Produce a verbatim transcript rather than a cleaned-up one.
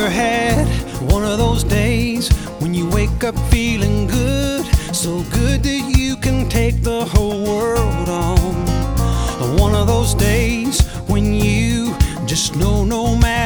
had one of those days when you wake up feeling good, so good that you can take the whole world on? One of those days when you just know no matter